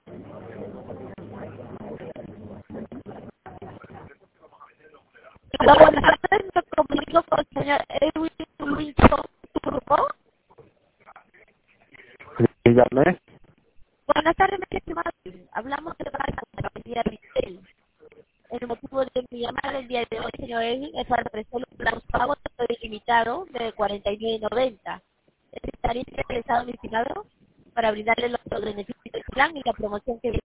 Hola, buenas tardes, me comunico con el señor Edwin Wilson Turco. Dígame. Buenas tardes, mi estimado. Hablamos de la compañía Retail. El motivo de mi llamada el día de hoy, señor Edwin, es para ofrecerle un plan pago limitado de 49.90. ¿Estaría interesado, mi estimado, para brindarle los beneficios del plan y la promoción que